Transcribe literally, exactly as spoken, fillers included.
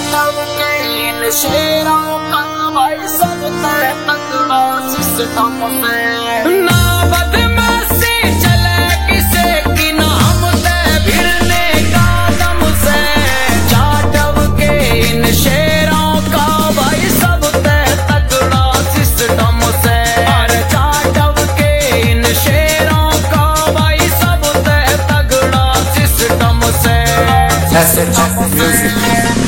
शेरों का भाई सब तगड़ा सिस्टम से ना बदमाशी चले किसे की ना हम ते भिड़ने का दम से जाटव के इन शेरों का भाई सब ते तगड़ा सिस्टम से अरे जाटव के इन शेरों का भाई सब ते तगड़ा सिस्टम से।